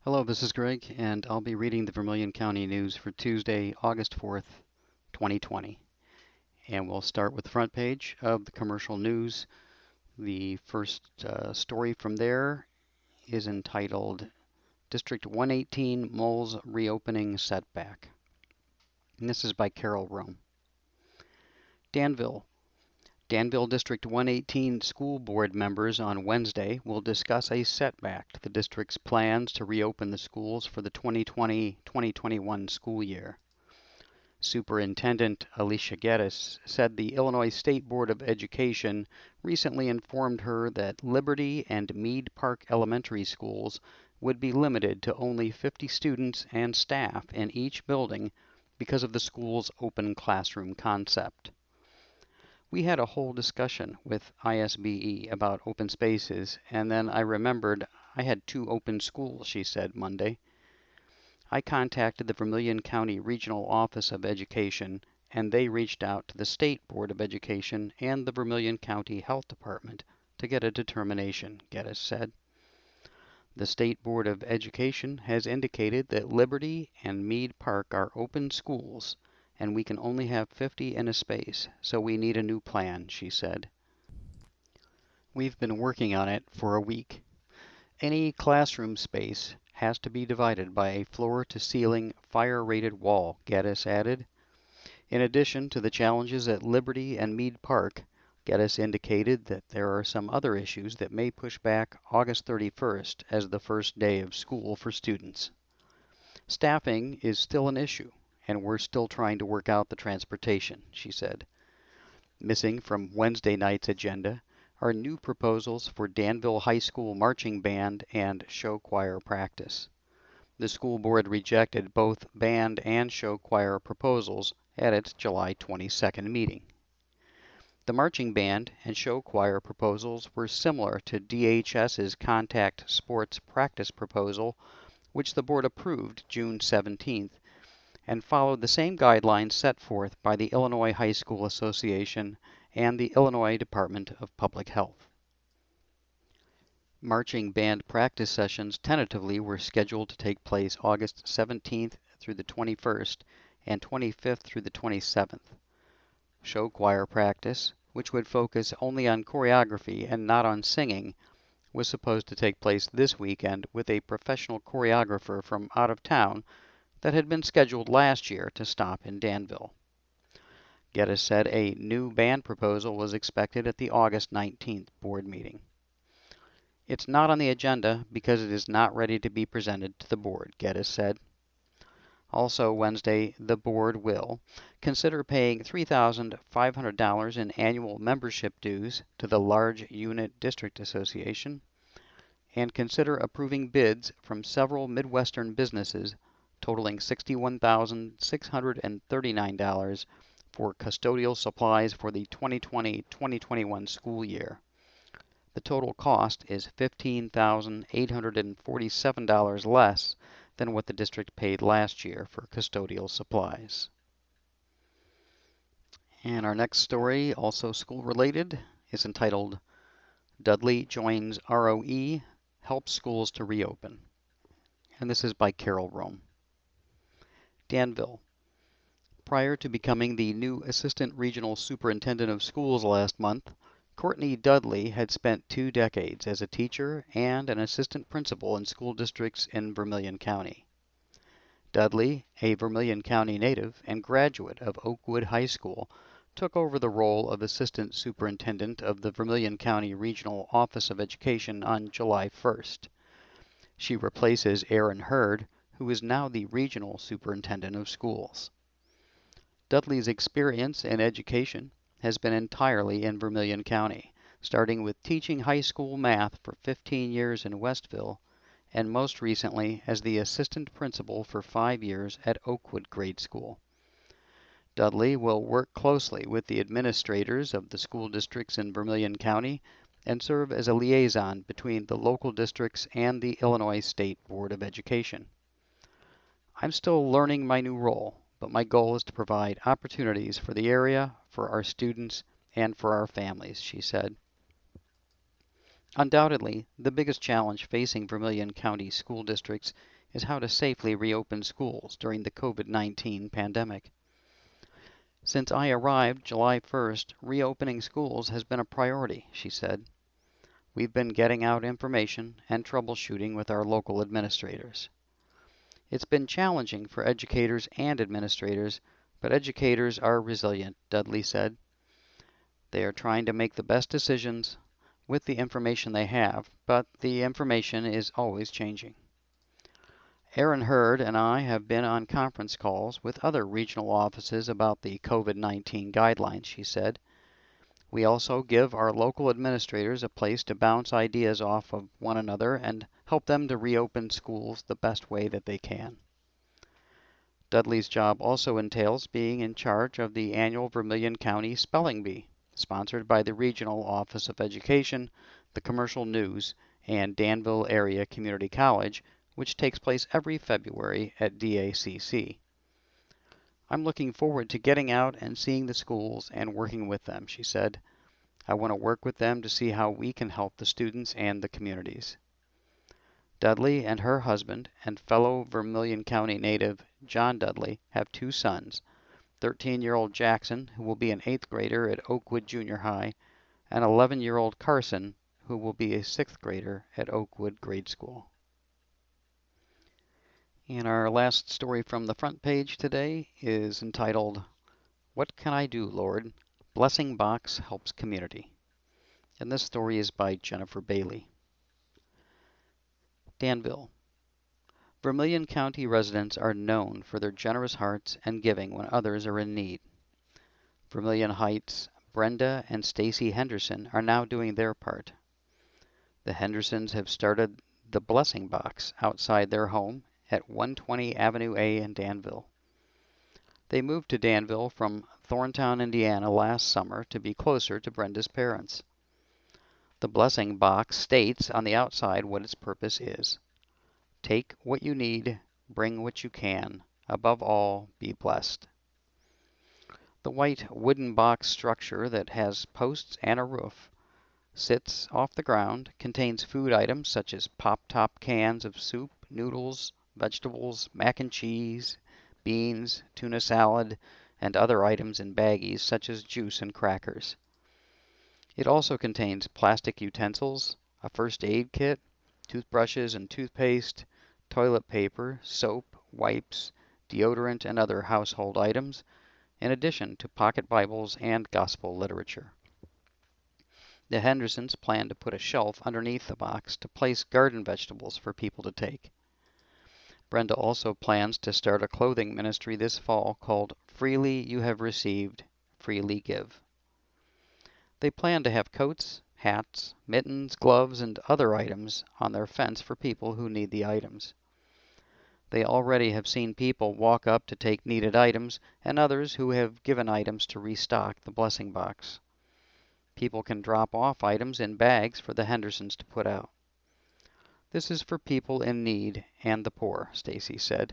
Hello, this is Greg, and I'll be reading the Vermilion County News for Tuesday, August 4th, 2020. And we'll start with the front page of the commercial news. The first story from there is entitled District 118 Moles Reopening Setback. And this is by Carol Rome. Danville. Danville District 118 school board members on Wednesday will discuss a setback to the district's plans to reopen the schools for the 2020-2021 school year. Superintendent Alicia Geddes said the Illinois State Board of Education recently informed her that Liberty and Mead Park Elementary Schools would be limited to only 50 students and staff in each building because of the school's open classroom concept. We had a whole discussion with ISBE about open spaces, and then I remembered I had 2 open schools, she said Monday. I contacted the Vermilion County Regional Office of Education, and they reached out to the State Board of Education and the Vermilion County Health Department to get a determination, Geddes said. The State Board of Education has indicated that Liberty and Mead Park are open schools, and we can only have 50 in a space, so we need a new plan, she said. We've been working on it for a week. Any classroom space has to be divided by a floor-to-ceiling fire-rated wall, Geddes added. In addition to the challenges at Liberty and Mead Park, Geddes indicated that there are some other issues that may push back August 31st as the first day of school for students. Staffing is still an issue, and we're still trying to work out the transportation, she said. Missing from Wednesday night's agenda are new proposals for Danville High School marching band and show choir practice. The school board rejected both band and show choir proposals at its July 22nd meeting. The marching band and show choir proposals were similar to DHS's contact sports practice proposal, which the board approved June 17th, and followed the same guidelines set forth by the Illinois High School Association and the Illinois Department of Public Health. Marching band practice sessions tentatively were scheduled to take place August 17th through the 21st and 25th through the 27th. Show choir practice, which would focus only on choreography and not on singing, was supposed to take place this weekend with a professional choreographer from out of town that had been scheduled last year to stop in Danville. Geddes said a new band proposal was expected at the August 19th board meeting. It's not on the agenda because it is not ready to be presented to the board, Geddes said. Also Wednesday, the board will consider paying $3,500 in annual membership dues to the Large Unit District Association, and consider approving bids from several Midwestern businesses totaling $61,639 for custodial supplies for the 2020-2021 school year. The total cost is $15,847 less than what the district paid last year for custodial supplies. And our next story, also school-related, is entitled Dudley Joins ROE, Helps Schools to Reopen. And this is by Carol Rome. Danville. Prior to becoming the new Assistant Regional Superintendent of Schools last month, Courtney Dudley had spent 2 decades as a teacher and an assistant principal in school districts in Vermilion County. Dudley, a Vermilion County native and graduate of Oakwood High School, took over the role of Assistant Superintendent of the Vermilion County Regional Office of Education on July 1st. She replaces Aaron Hurd, who is now the Regional Superintendent of Schools. Dudley's experience in education has been entirely in Vermilion County, starting with teaching high school math for 15 years in Westville, and most recently as the assistant principal for 5 years at Oakwood Grade School. Dudley will work closely with the administrators of the school districts in Vermilion County and serve as a liaison between the local districts and the Illinois State Board of Education. I'm still learning my new role, but my goal is to provide opportunities for the area, for our students, and for our families, she said. Undoubtedly, the biggest challenge facing Vermilion County school districts is how to safely reopen schools during the COVID-19 pandemic. Since I arrived July 1st, reopening schools has been a priority, she said. We've been getting out information and troubleshooting with our local administrators. It's been challenging for educators and administrators, but educators are resilient, Dudley said. They are trying to make the best decisions with the information they have, but the information is always changing. Aaron Hurd and I have been on conference calls with other regional offices about the COVID-19 guidelines, she said. We also give our local administrators a place to bounce ideas off of one another and help them to reopen schools the best way that they can. Dudley's job also entails being in charge of the annual Vermilion County Spelling Bee, sponsored by the Regional Office of Education, the Commercial News, and Danville Area Community College, which takes place every February at DACC. I'm looking forward to getting out and seeing the schools and working with them, she said. I want to work with them to see how we can help the students and the communities. Dudley and her husband and fellow Vermilion County native John Dudley have two sons, 13-year-old Jackson, who will be an 8th grader at Oakwood Junior High, and 11-year-old Carson, who will be a 6th grader at Oakwood Grade School. And our last story from the front page today is entitled, What Can I Do, Lord? Blessing Box Helps Community. And this story is by Jennifer Bailey. Danville. Vermilion County residents are known for their generous hearts and giving when others are in need. Vermilion Heights' Brenda and Stacy Henderson are now doing their part. The Hendersons have started the Blessing Box outside their home at 120 Avenue A in Danville. They moved to Danville from Thorntown, Indiana last summer to be closer to Brenda's parents. The Blessing Box states on the outside what its purpose is. Take what you need, bring what you can. Above all, be blessed. The white wooden box structure that has posts and a roof sits off the ground, contains food items such as pop-top cans of soup, noodles, vegetables, mac and cheese, beans, tuna salad, and other items in baggies such as juice and crackers. It also contains plastic utensils, a first aid kit, toothbrushes and toothpaste, toilet paper, soap, wipes, deodorant, and other household items, in addition to pocket Bibles and gospel literature. The Hendersons plan to put a shelf underneath the box to place garden vegetables for people to take. Brenda also plans to start a clothing ministry this fall called Freely You Have Received, Freely Give. They plan to have coats, hats, mittens, gloves, and other items on their fence for people who need the items. They already have seen people walk up to take needed items, and others who have given items to restock the Blessing Box. People can drop off items in bags for the Hendersons to put out. This is for people in need and the poor, Stacy said.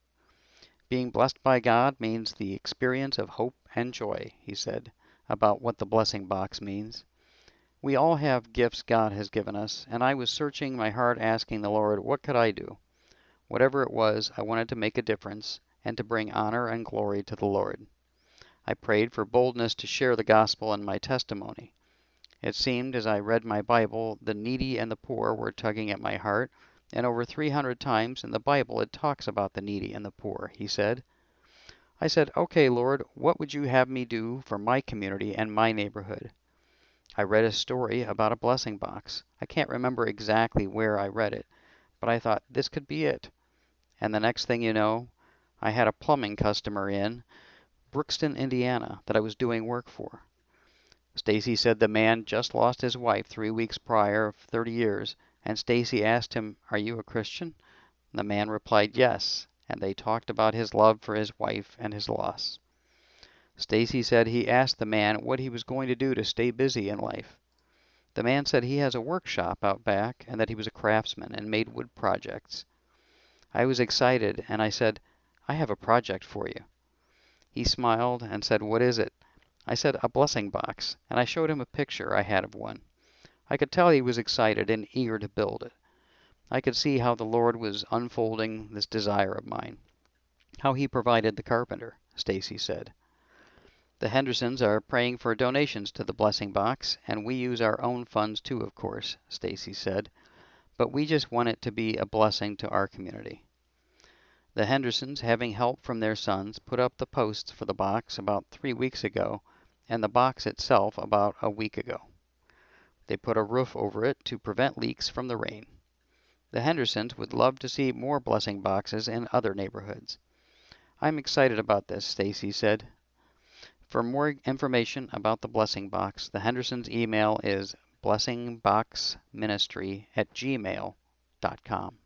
Being blessed by God means the experience of hope and joy, he said, about what the Blessing Box means. We all have gifts God has given us, and I was searching my heart asking the Lord, what could I do? Whatever it was, I wanted to make a difference and to bring honor and glory to the Lord. I prayed for boldness to share the gospel and my testimony. It seemed as I read my Bible, the needy and the poor were tugging at my heart, and over 300 times in the Bible it talks about the needy and the poor, he said. I said, okay, Lord, what would you have me do for my community and my neighborhood? I read a story about a blessing box. I can't remember exactly where I read it, but I thought this could be it. And the next thing you know, I had a plumbing customer in Brookston, Indiana, that I was doing work for. Stacy said the man just lost his wife 3 weeks prior of 30 years, and Stacy asked him, "Are you a Christian?" The man replied, "Yes," and they talked about his love for his wife and his loss. Stacy said he asked the man what he was going to do to stay busy in life. The man said he has a workshop out back and that he was a craftsman and made wood projects. I was excited and I said, "I have a project for you." He smiled and said, "What is it?" I said, "A blessing box," and I showed him a picture I had of one. I could tell he was excited and eager to build it. I could see how the Lord was unfolding this desire of mine, how he provided the carpenter, Stacy said. The Hendersons are praying for donations to the blessing box, and we use our own funds too, of course, Stacy said, but we just want it to be a blessing to our community. The Hendersons, having help from their sons, put up the posts for the box about 3 weeks ago, and the box itself about a week ago. They put a roof over it to prevent leaks from the rain. The Hendersons would love to see more blessing boxes in other neighborhoods. I'm excited about this, Stacy said. For more information about the blessing box, the Hendersons' email is blessingboxministry@gmail.com.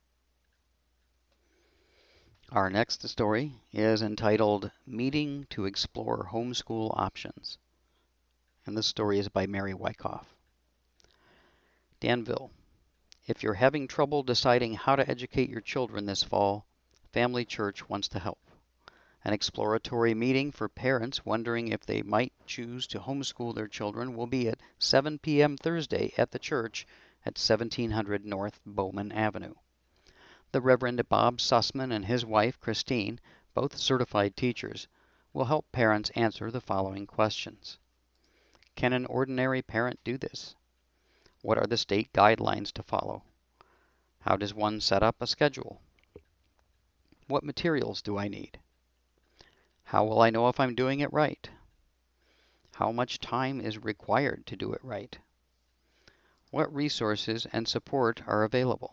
Our next story is entitled Meeting to Explore Homeschool Options, and this story is by Mary Wyckoff. Danville. If you're having trouble deciding how to educate your children this fall, Family Church wants to help. An exploratory meeting for parents wondering if they might choose to homeschool their children will be at 7 p.m. Thursday at the church at 1700 North Bowman Avenue. The Reverend Bob Sussman and his wife, Christine, both certified teachers, will help parents answer the following questions. Can an ordinary parent do this? What are the state guidelines to follow? How does one set up a schedule? What materials do I need? How will I know if I'm doing it right? How much time is required to do it right? What resources and support are available?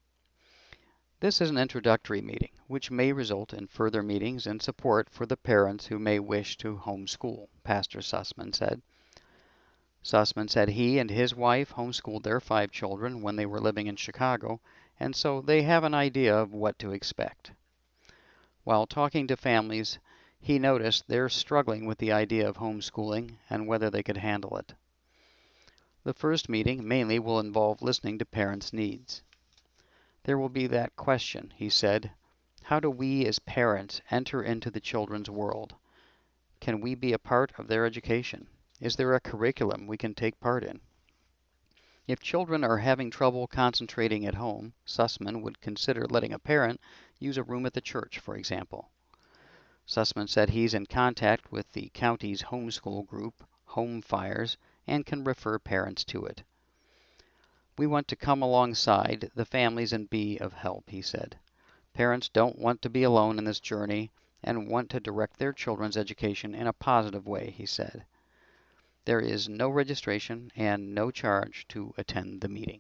This is an introductory meeting, which may result in further meetings and support for the parents who may wish to homeschool, Pastor Sussman said. Sussman said he and his wife homeschooled their 5 children when they were living in Chicago, and so they have an idea of what to expect. While talking to families, he noticed they're struggling with the idea of homeschooling and whether they could handle it. The first meeting mainly will involve listening to parents' needs. There will be that question, he said. How do we as parents enter into the children's world? Can we be a part of their education? Is there a curriculum we can take part in? If children are having trouble concentrating at home, Sussman would consider letting a parent use a room at the church, for example. Sussman said he's in contact with the county's homeschool group, Home Fires, and can refer parents to it. We want to come alongside the families and be of help, he said. Parents don't want to be alone in this journey and want to direct their children's education in a positive way, he said. There is no registration and no charge to attend the meeting.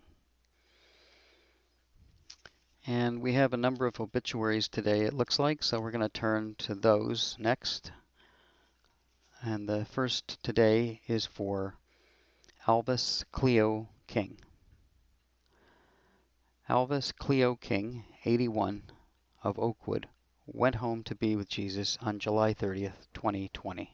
And we have a number of obituaries today, it looks like, so we're going to turn to those next. And the first today is for Alvis Cleo King. Alvis Cleo King, 81, of Oakwood, went home to be with Jesus on July 30th, 2020.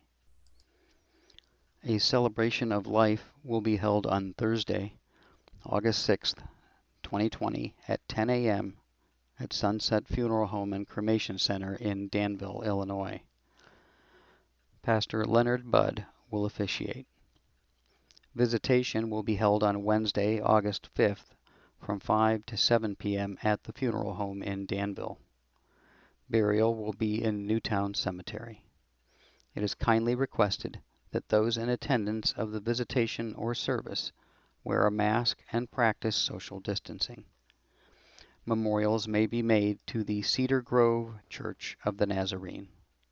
A celebration of life will be held on Thursday, August 6th, 2020 at 10 a.m. at Sunset Funeral Home and Cremation Center in Danville, Illinois. Pastor Leonard Budd will officiate. Visitation will be held on Wednesday, August 5th from 5 to 7 p.m. at the funeral home in Danville. Burial will be in Newtown Cemetery. It is kindly requested that those in attendance of the visitation or service wear a mask and practice social distancing. Memorials may be made to the Cedar Grove Church of the Nazarene.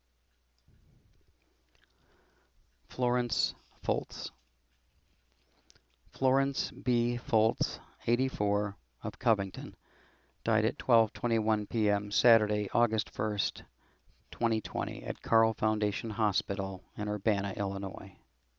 Florence Foltz. Florence B. Foltz, 84, of Covington, died at 12:21 p.m. Saturday, August 1st, 2020 at Carle Foundation Hospital in Urbana, Illinois.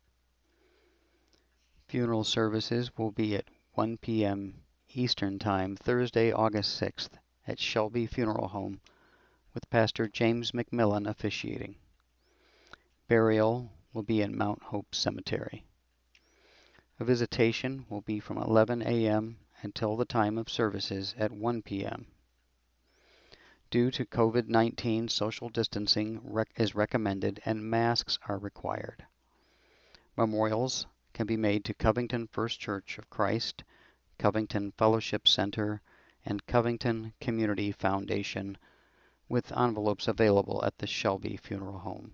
Funeral services will be at 1 p.m. Eastern Time, Thursday, August 6th at Shelby Funeral Home with Pastor James McMillan officiating. Burial will be in Mount Hope Cemetery. A visitation will be from 11 a.m. until the time of services at 1 p.m. Due to COVID-19, social distancing is recommended and masks are required. Memorials can be made to Covington First Church of Christ, Covington Fellowship Center, and Covington Community Foundation, with envelopes available at the Shelby Funeral Home.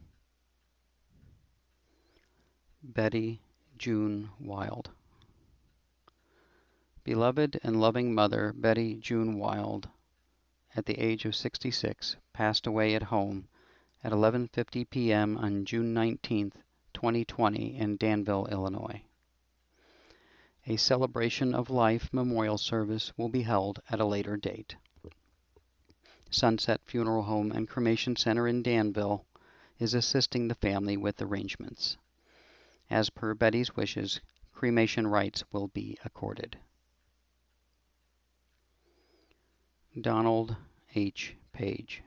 Betty June Wild. Beloved and loving mother Betty June Wild, at the age of 66, passed away at home at 11:50 p.m. on June 19, 2020 in Danville, Illinois. A celebration of life memorial service will be held at a later date. Sunset Funeral Home and Cremation Center in Danville is assisting the family with arrangements. As per Betty's wishes, cremation rights will be accorded. Donald H. Page.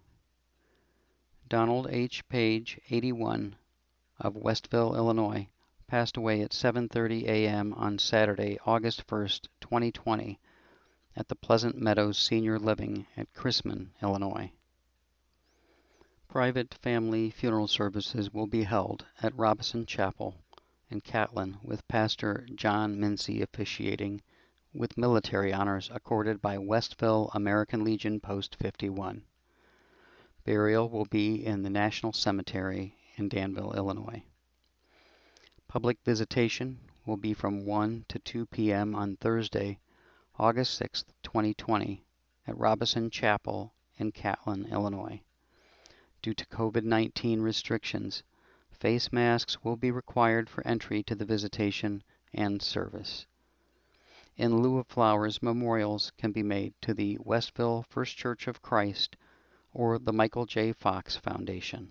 Donald H. Page, 81, of Westville, Illinois, passed away at 7:30 a.m. on Saturday, August 1st, 2020, at the Pleasant Meadows Senior Living at Chrisman, Illinois. Private family funeral services will be held at Robison Chapel in Catlin, with Pastor John Mincy officiating, with military honors accorded by Westville American Legion Post 51. Burial will be in the National Cemetery in Danville, Illinois. Public visitation will be from 1 to 2 p.m. on Thursday, August 6, 2020, at Robison Chapel in Catlin, Illinois. Due to COVID-19 restrictions, face masks will be required for entry to the visitation and service. In lieu of flowers, memorials can be made to the Westville First Church of Christ or the Michael J. Fox Foundation.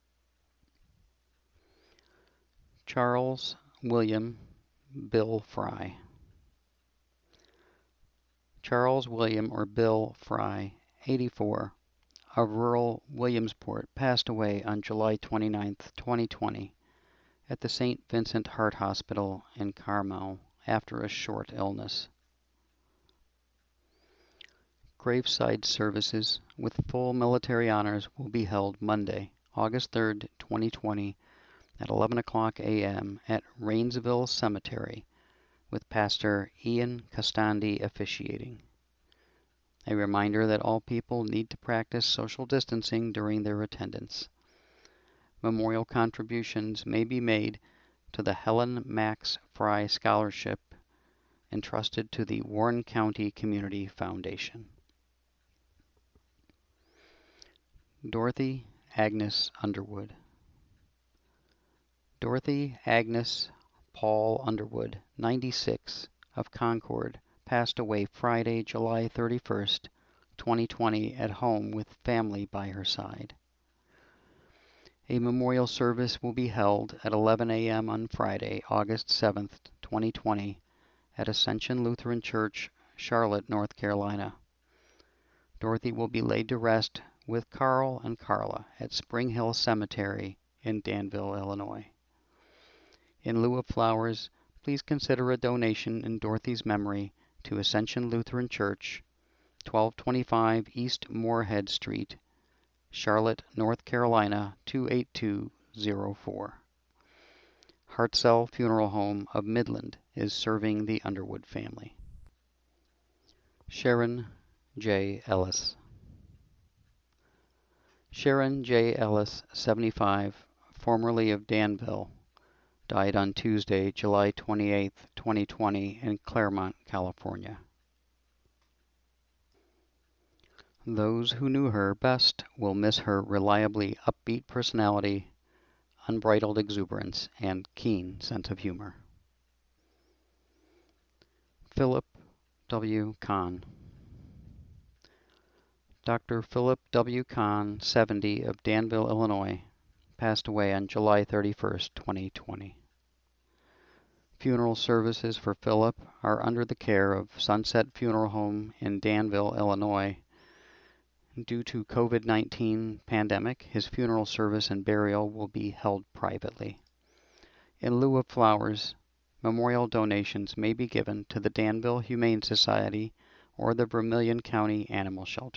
Charles William Bill Fry. Charles William or Bill Fry, 84, of rural Williamsport, passed away on July 29, 2020, at the St. Vincent Heart Hospital in Carmel after a short illness. Graveside services with full military honors will be held Monday, August 3, 2020, at 11 o'clock a.m. at Rainsville Cemetery, with Pastor Ian Costandi officiating. A reminder that all people need to practice social distancing during their attendance. Memorial contributions may be made to the Helen Max Fry Scholarship entrusted to the Warren County Community Foundation. Dorothy Agnes Underwood. Dorothy Agnes Paul Underwood, 96, of Concord, passed away Friday, July 31st, 2020, at home with family by her side. A memorial service will be held at 11 a.m. on Friday, August 7th, 2020, at Ascension Lutheran Church, Charlotte, North Carolina. Dorothy will be laid to rest with Carl and Carla at Spring Hill Cemetery in Danville, Illinois. In lieu of flowers, please consider a donation in Dorothy's memory to Ascension Lutheran Church, 1225 East Moorhead Street, Charlotte, North Carolina, 28204. Hartzell Funeral Home of Midland is serving the Underwood family. Sharon J. Ellis. Sharon J. Ellis, 75, formerly of Danville, died on Tuesday, July 28, 2020, in Claremont, California. Those who knew her best will miss her reliably upbeat personality, unbridled exuberance, and keen sense of humor. Philip W. Kahn. Dr. Philip W. Kahn, 70, of Danville, Illinois, passed away on July 31st, 2020. Funeral services for Philip are under the care of Sunset Funeral Home in Danville, Illinois. Due to COVID-19 pandemic, his funeral service and burial will be held privately. In lieu of flowers, memorial donations may be given to the Danville Humane Society or the Vermilion County Animal Shelter.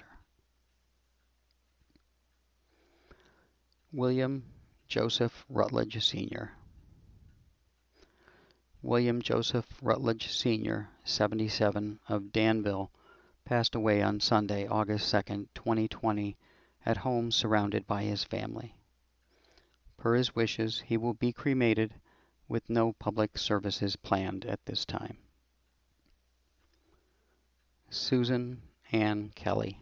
William Joseph Rutledge, Sr. William Joseph Rutledge Sr., 77, of Danville, passed away on Sunday, August 2, 2020, at home surrounded by his family. Per his wishes, he will be cremated with no public services planned at this time. Susan Ann Kelly.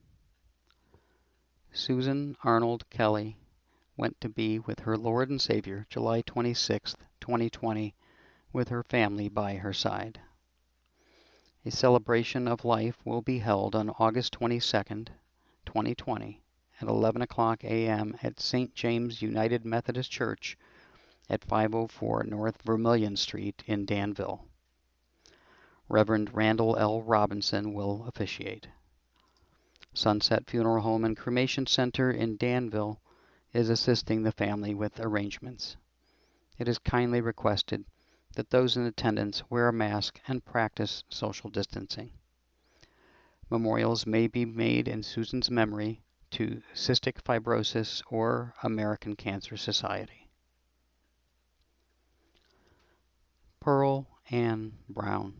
Susan Arnold Kelly went to be with her Lord and Savior July 26, 2020, with her family by her side. A celebration of life will be held on August 22, 2020, at 11:00 a.m. at St. James United Methodist Church at 504 North Vermilion Street in Danville. Reverend Randall L. Robinson will officiate. Sunset Funeral Home and Cremation Center in Danville is assisting the family with arrangements. It is kindly requested that those in attendance wear a mask and practice social distancing. Memorials may be made in Susan's memory to Cystic Fibrosis or American Cancer Society. Pearl Ann Brown.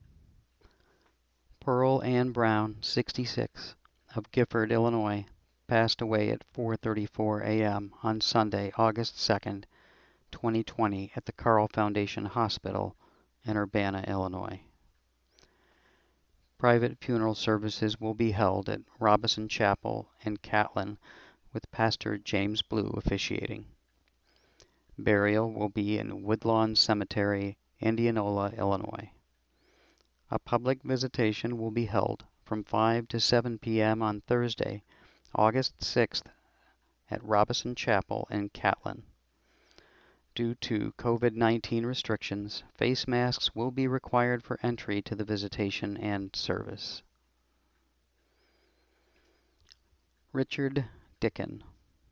Pearl Ann Brown, 66, of Gifford, Illinois, passed away at 4:34 a.m. on Sunday, August 2, 2020, at the Carle Foundation Hospital in Urbana, Illinois. Private funeral services will be held at Robison Chapel in Catlin, with Pastor James Blue officiating. Burial will be in Woodlawn Cemetery, Indianola, Illinois. A public visitation will be held from 5 to 7 p.m. on Thursday, August 6th, at Robison Chapel in Catlin. Due to COVID-19 restrictions, face masks will be required for entry to the visitation and service. Richard Dicken.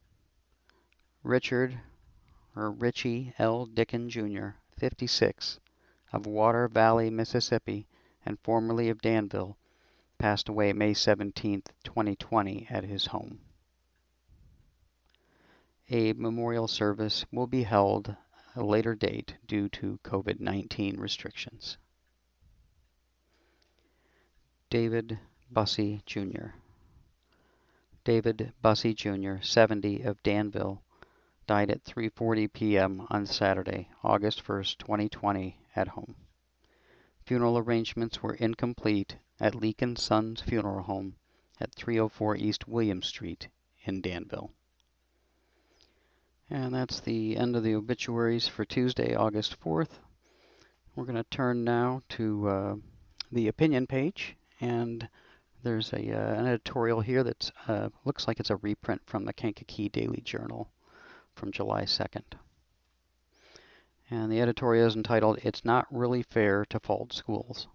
Richie L. Dicken, Jr., 56, of Water Valley, Mississippi, and formerly of Danville, passed away May 17, 2020, at his home. A memorial service will be held at a later date due to COVID-19 restrictions. David Bussey, Jr. David Bussey, Jr., 70, of Danville, died at 3:40 p.m. on Saturday, August 1, 2020, at home. Funeral arrangements were incomplete at Leake & Sons Funeral Home at 304 East William Street in Danville. And that's the end of the obituaries for Tuesday, August 4th. We're going to turn now to the opinion page, and there's an editorial here that looks like it's a reprint from the Kankakee Daily Journal from July 2nd. And the editorial is entitled, "It's Not Really Fair to Fault Schools."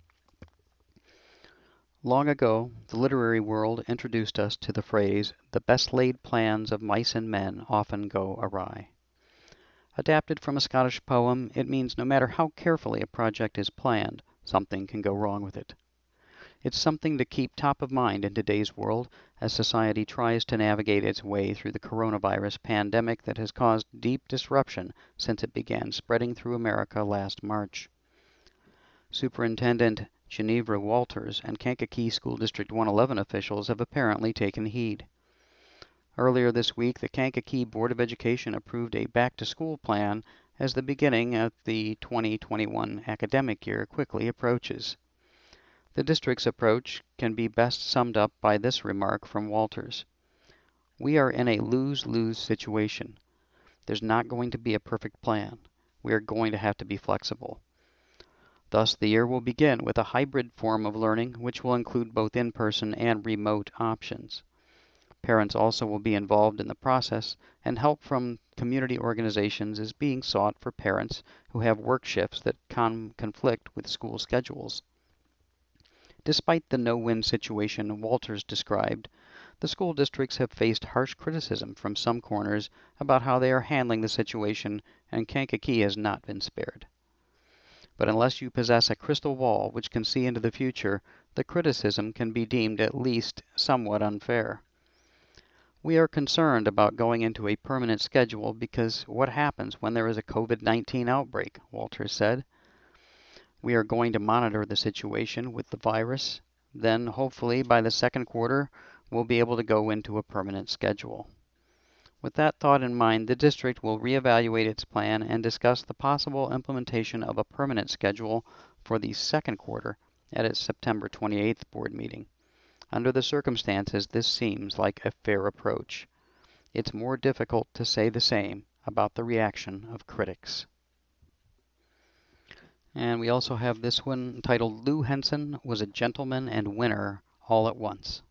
Long ago, the literary world introduced us to the phrase, "the best laid plans of mice and men often go awry." Adapted from a Scottish poem, it means no matter how carefully a project is planned, something can go wrong with it. It's something to keep top of mind in today's world as society tries to navigate its way through the coronavirus pandemic that has caused deep disruption since it began spreading through America last March. Superintendent Genevra Walters and Kankakee School District 111 officials have apparently taken heed. Earlier this week, the Kankakee Board of Education approved a back-to-school plan as the beginning of the 2021 academic year quickly approaches. The district's approach can be best summed up by this remark from Walters. "We are in a lose-lose situation. There's not going to be a perfect plan. We are going to have to be flexible." Thus, the year will begin with a hybrid form of learning, which will include both in-person and remote options. Parents also will be involved in the process, and help from community organizations is being sought for parents who have work shifts that conflict with school schedules. Despite the no-win situation Walters described, the school districts have faced harsh criticism from some corners about how they are handling the situation, and Kankakee has not been spared. But unless you possess a crystal ball which can see into the future, the criticism can be deemed at least somewhat unfair. We are concerned about going into a permanent schedule because what happens when there is a COVID-19 outbreak, Walters said. We are going to monitor the situation with the virus. Then, hopefully, by the second quarter, we'll be able to go into a permanent schedule. With that thought in mind, the district will reevaluate its plan and discuss the possible implementation of a permanent schedule for the second quarter at its September 28th board meeting. Under the circumstances, this seems like a fair approach. It's more difficult to say the same about the reaction of critics. And we also have this one entitled, Lou Henson Was a Gentleman and Winner All at Once.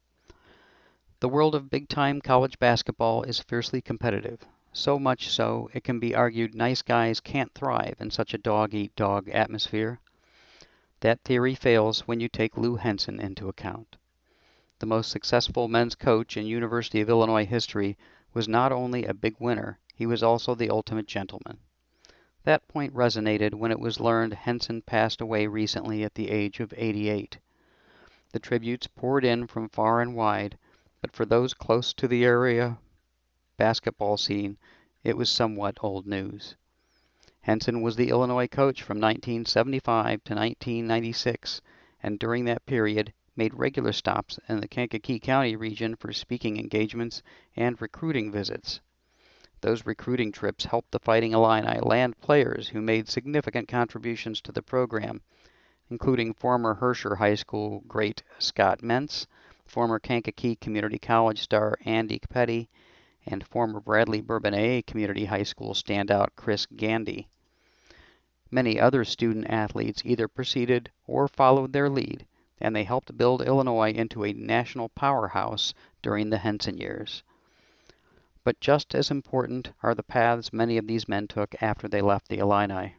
The world of big-time college basketball is fiercely competitive. So much so, it can be argued nice guys can't thrive in such a dog-eat-dog atmosphere. That theory fails when you take Lou Henson into account. The most successful men's coach in University of Illinois history was not only a big winner, he was also the ultimate gentleman. That point resonated when it was learned Henson passed away recently at the age of 88. The tributes poured in from far and wide, but for those close to the area basketball scene, it was somewhat old news. Henson was the Illinois coach from 1975 to 1996, and during that period made regular stops in the Kankakee County region for speaking engagements and recruiting visits. Those recruiting trips helped the Fighting Illini land players who made significant contributions to the program, including former Herscher High School great Scott Mentz, former Kankakee Community College star Andy Petty, and former Bradley Bourbonnais Community High School standout Chris Gandy. Many other student athletes either preceded or followed their lead, and they helped build Illinois into a national powerhouse during the Henson years. But just as important are the paths many of these men took after they left the Illini.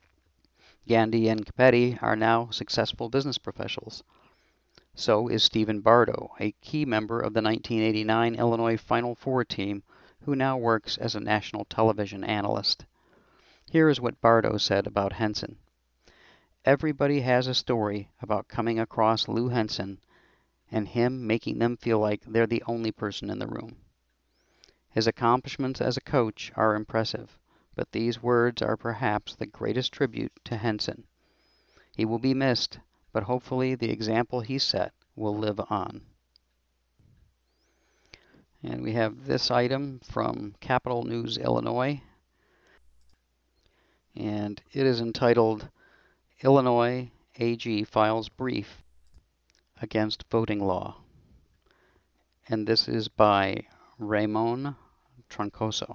Gandy and Petty are now successful business professionals. So is Stephen Bardo, a key member of the 1989 Illinois Final Four team, who now works as a national television analyst. Here is what Bardo said about Henson. Everybody has a story about coming across Lou Henson and him making them feel like they're the only person in the room. His accomplishments as a coach are impressive, but these words are perhaps the greatest tribute to Henson. He will be missed, but hopefully the example he set will live on. And we have this item from Capital News, Illinois, and it is entitled, Illinois AG Files Brief Against Voting Law. And this is by Ramon Troncoso.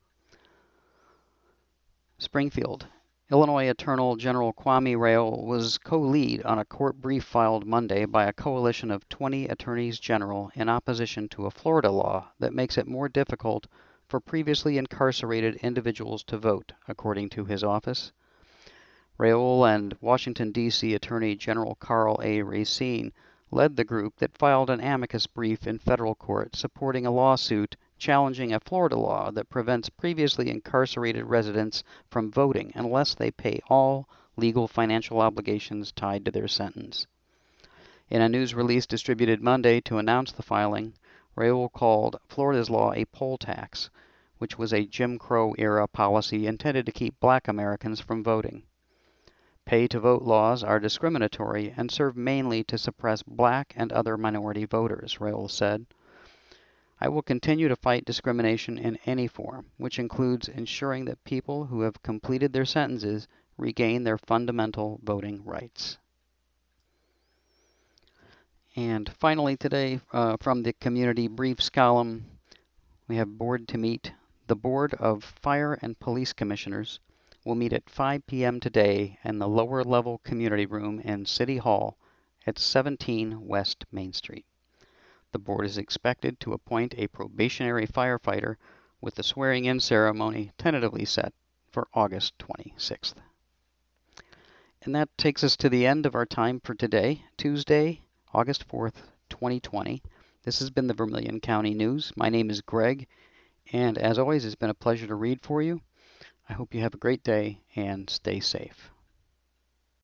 Springfield. Illinois Attorney General Kwame Raoul was co-lead on a court brief filed Monday by a coalition of 20 attorneys general in opposition to a Florida law that makes it more difficult for previously incarcerated individuals to vote, according to his office. Raoul and Washington, D.C. Attorney General Carl A. Racine led the group that filed an amicus brief in federal court supporting a lawsuit challenging a Florida law that prevents previously incarcerated residents from voting unless they pay all legal financial obligations tied to their sentence. In a news release distributed Monday to announce the filing, Raoul called Florida's law a poll tax, which was a Jim Crow-era policy intended to keep Black Americans from voting. Pay-to-vote laws are discriminatory and serve mainly to suppress Black and other minority voters, Raoul said. I will continue to fight discrimination in any form, which includes ensuring that people who have completed their sentences regain their fundamental voting rights. And finally today, from the Community Briefs column, we have Board to Meet. The Board of Fire and Police Commissioners will meet at 5 p.m. today in the lower level community room in City Hall at 17 West Main Street. The board is expected to appoint a probationary firefighter with the swearing-in ceremony tentatively set for August 26th. And that takes us to the end of our time for today, Tuesday, August 4th, 2020. This has been the Vermilion County News. My name is Greg, and as always, it's been a pleasure to read for you. I hope you have a great day and stay safe.